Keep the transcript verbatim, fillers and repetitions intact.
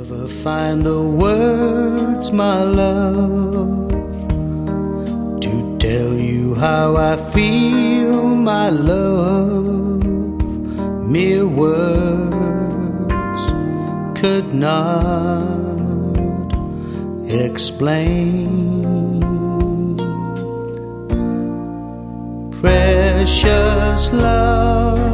never find the words, my love, to tell you how I feel, my love. Mere words could not explain. Precious love,